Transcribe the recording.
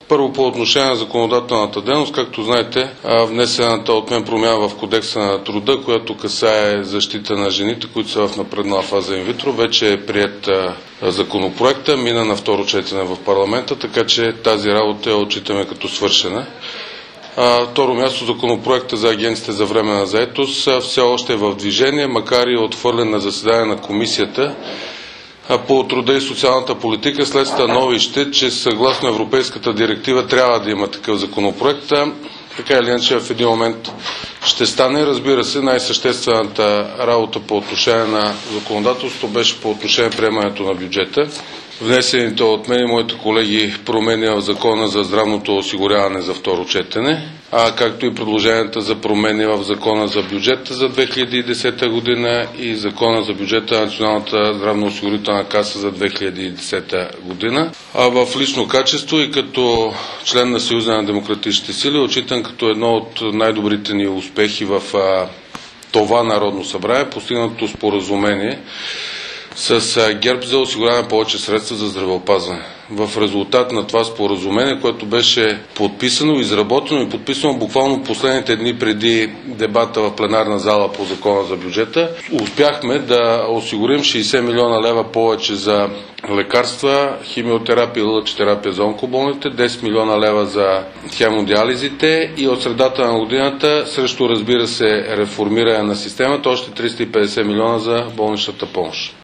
Първо по отношение на законодателната дейност, както знаете, внесената от мен промяна в Кодекса на труда, която касае защита на жените, които са в напреднала фаза инвитро, вече е приет законопроекта, мина на второ четене в парламента, така че тази работа я отчитаме като свършена. Второ място, законопроекта за агенциите за временна заетост все още е в движение, макар и отхвърлен на заседание на комисията по труда и социалната политика след становище, че съгласно Европейската директива трябва да има такъв законопроект. Така или иначе в един момент ще стане. Разбира се, най-съществената работа по отношение на законодателството беше по отношение приемането на бюджета. Внесените от мен и моите колеги промени в Закона за здравното осигуряване за второ четене, както и предложенията за промени в Закона за бюджета за 2010 година и Закона за бюджета на Националната здравноосигурителна каса за 2010 година. В лично качество и като член на Съюза на демократичните сили, отчитан като едно от най-добрите ни успехи в това Народно събрание, постигнато споразумение с ГЕРБ за осигуряване повече средства за здравеопазване. В резултат на това споразумение, което беше подписано, изработено и подписано буквално последните дни преди дебата в пленарна зала по Закона за бюджета, успяхме да осигурим 60 милиона лева повече за лекарства, химиотерапия и лъчетерапия за онкоболните, 10 милиона лева за хемодиализите и от средата на годината срещу, разбира се, реформиране на системата, още 350 милиона за болничната помощ.